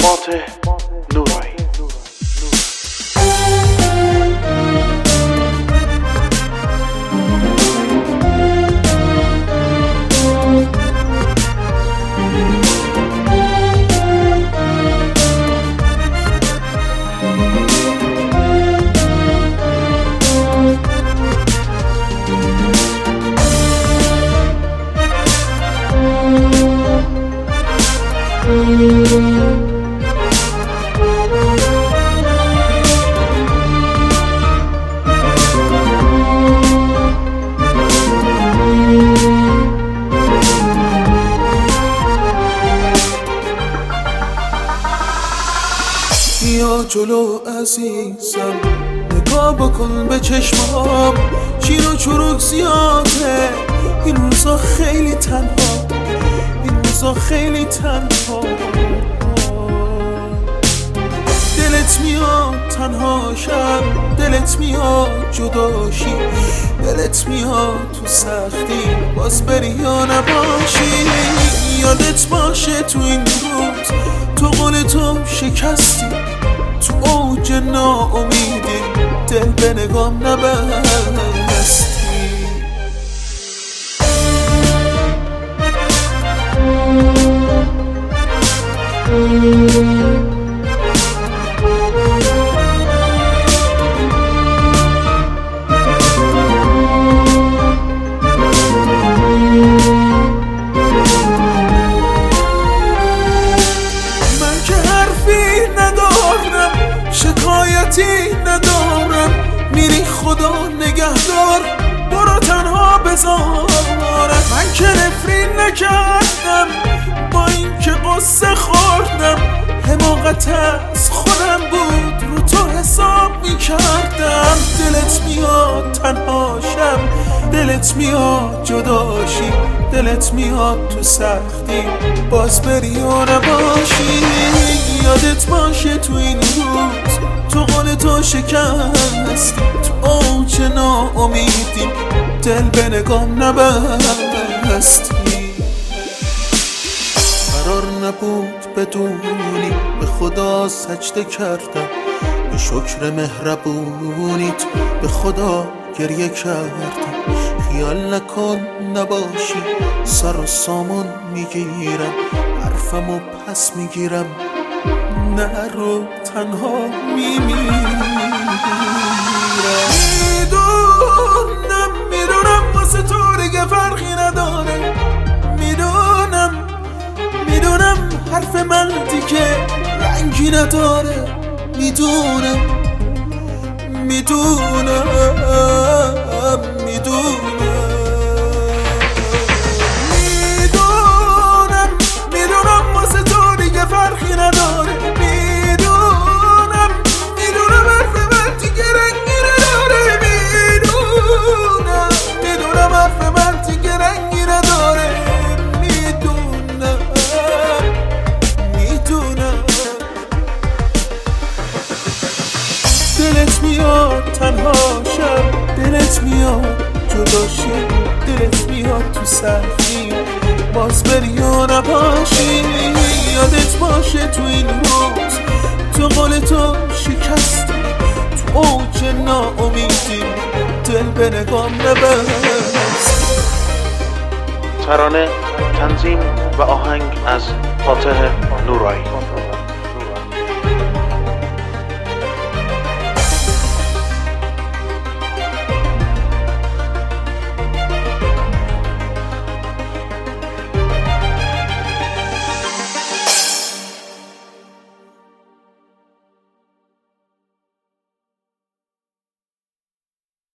فاتح نورایی. بیا جلو عزیزم، نگاه بکن به چشمام، شیر و چروک زیاده این روزا خیلی تنها، این روزا خیلی تنها. دلت میاد تنها شم، دلت میاد جداشی، دلت میاد تو سختی باز بری یا نباشی. یادت باشه تو این روز تو قول تو شکستی، تو اوج ناامیدی دل به نگام نبستی. شکایتی ندارم، میری خدا نگهدار، برو تنها بذارم. من که نفرین نکردم، با این که قصه خوردم، حماقت از خودم بود رو تو حساب میکردم. دلت میاد تنها شم، دلت میاد جداشی، دلت میاد تو سختی باز بری و نباشی. یادت باشه تو این روز تو قول تو شکستی، تو اوج ناامیدی دل به نگام نبستی. قرار نبود بدونی به خدا سجده کردم، به شکر مهربونیت به خدا گریه کردم. خیال نکن نباشی سر و سامان میگیرم، حرفمو پس میگیرم، نه رو تنها میمیرم. میدونم واسه تو دیگه فرقی نداره، میدونم حرف من دیگه رنگی نداره، میدونم واسه تو دیگه فرقی نداره، میدونم حرف من دیگه رنگی نداره، میدونم حرف من دیگه رنگی نداره، میدونم. دلت میاد تنها شم، دلت میاد جداشی، دلت میاد تو سختی باز بری یا نباشی. یادت باشه تو این روز تو قول تو شکستی، تو اوج ناامیدی دل به نگام نبستی. ترانه، تنظیم و آهنگ از فاتح نورایی.